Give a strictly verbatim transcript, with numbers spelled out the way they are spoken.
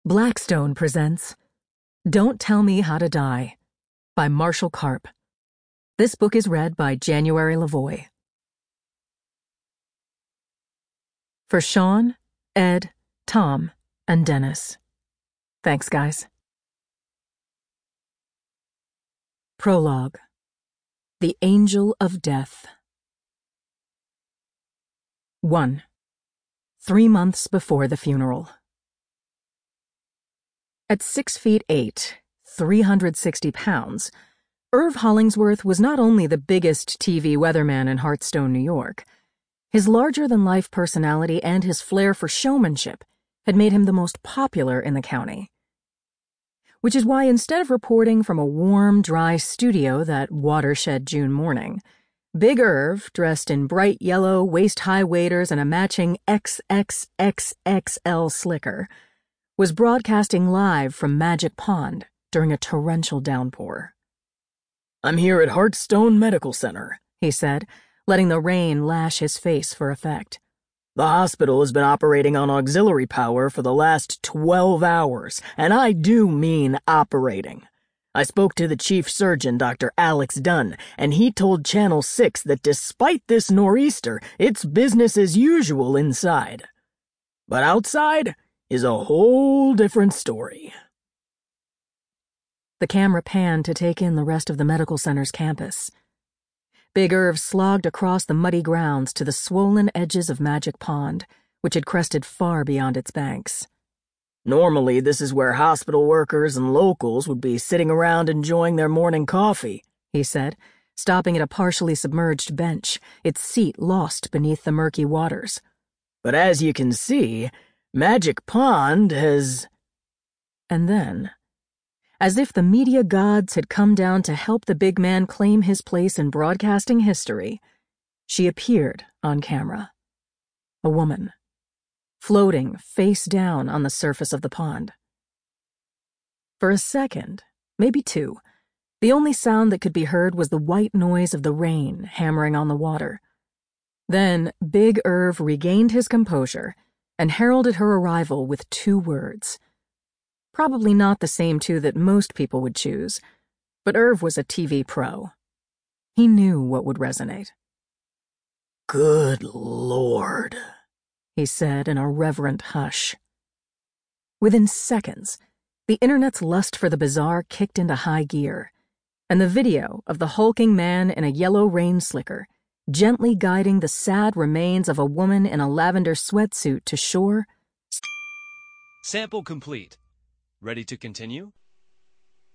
Blackstone presents Don't Tell Me How to Die by Marshall Karp. This book is read by January Lavoie. For Sean, Ed, Tom, and Dennis. Thanks, guys. Prologue. The Angel of Death. one. Three months before the funeral. At six feet eight, three hundred sixty pounds, Irv Hollingsworth was not only the biggest T V weatherman in Hartstone, New York. His larger-than-life personality and his flair for showmanship had made him the most popular in the county. Which is why instead of reporting from a warm, dry studio that watershed June morning, Big Irv, dressed in bright yellow, waist-high waders and a matching X X X X L slicker, was broadcasting live from Magic Pond during a torrential downpour. "I'm here at Hartstone Medical Center," he said, letting the rain lash his face for effect. "The hospital has been operating on auxiliary power for the last twelve hours, and I do mean operating. I spoke to the chief surgeon, Doctor Alex Dunn, and he told Channel six that despite this nor'easter, it's business as usual inside. But outside is a whole different story." The camera panned to take in the rest of the medical center's campus. Big Irv slogged across the muddy grounds to the swollen edges of Magic Pond, which had crested far beyond its banks. "Normally, this is where hospital workers and locals would be sitting around enjoying their morning coffee," he said, stopping at a partially submerged bench, its seat lost beneath the murky waters. "But as you can see, Magic Pond has—" And then, as if the media gods had come down to help the big man claim his place in broadcasting history, she appeared on camera. A woman, floating face down on the surface of the pond. For a second, maybe two, the only sound that could be heard was the white noise of the rain hammering on the water. Then Big Irv regained his composure and heralded her arrival with two words. Probably not the same two that most people would choose, but Irv was a T V pro. He knew what would resonate. "Good Lord," he said in a reverent hush. Within seconds, the internet's lust for the bizarre kicked into high gear, and the video of the hulking man in a yellow rain slicker gently guiding the sad remains of a woman in a lavender sweatsuit to shore. Sample complete. Ready to continue?